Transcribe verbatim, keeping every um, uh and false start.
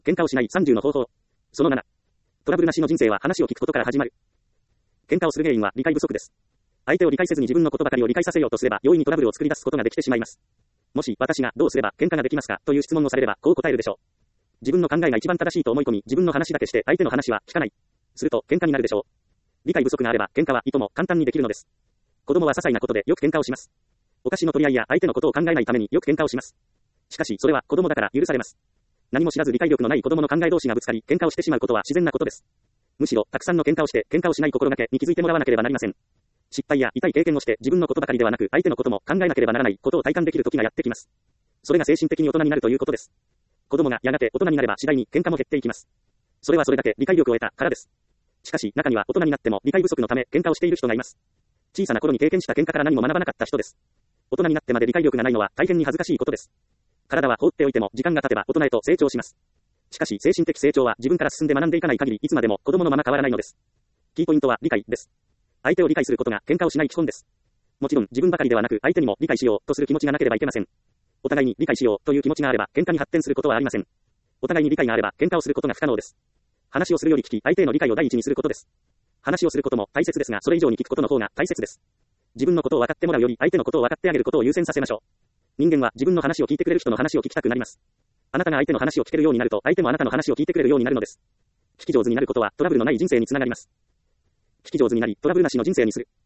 喧嘩をしないさんじゅうの方法。そのなな。トラブルなしの人生は話を聞くことから始まる。喧嘩をする原因は理解不足です。相手を理解せずに自分のことばかりを理解させようとすれば容易にトラブルを作り出すことができてしまいます。もし私がどうすれば喧嘩ができますかという質問をされればこう答えるでしょう。自分の考えが一番正しいと思い込み自分の話だけして相手の話は聞かない。すると喧嘩になるでしょう。理解不足があれば喧嘩はいとも簡単にできるのです。子供は些細なことでよく喧嘩をします。お菓子の取り合いや相手のことを考えないためによく喧嘩をします。しかしそれは子供だから許されます。何も知らず理解力のない子供の考え同士がぶつかり喧嘩をしてしまうことは自然なことです。むしろたくさんの喧嘩をして喧嘩をしない心がけに気づいてもらわなければなりません。失敗や痛い経験をして自分のことばかりではなく相手のことも考えなければならないことを体感できる時がやってきます。それが精神的に大人になるということです。子供がやがて大人になれば次第に喧嘩も減っていきます。それはそれだけ理解力を得たからです。しかし中には大人になっても理解不足のため喧嘩をしている人がいます。小さな頃に経験した喧嘩から何も学ばなかった人です。大人になってまで理解力がないのは大変に恥ずかしいことです。体は放っておいても時間が経てば大人へと成長します。しかし精神的成長は自分から進んで学んでいかない限りいつまでも子供のまま変わらないのです。キーポイントは理解です。相手を理解することが喧嘩をしない基本です。もちろん自分ばかりではなく相手にも理解しようとする気持ちがなければいけません。お互いに理解しようという気持ちがあれば喧嘩に発展することはありません。お互いに理解があれば喧嘩をすることが不可能です。話をするより聞き相手への理解を第一にすることです。話をすることも大切ですがそれ以上に聞くことの方が大切です。自分のことを分かってもらうより相手のことを分かってあげることを優先させましょう。人間は自分の話を聞いてくれる人の話を聞きたくなります。あなたが相手の話を聞けるようになると相手もあなたの話を聞いてくれるようになるのです。聞き上手になることはトラブルのない人生につながります。聞き上手になりトラブルなしの人生にする。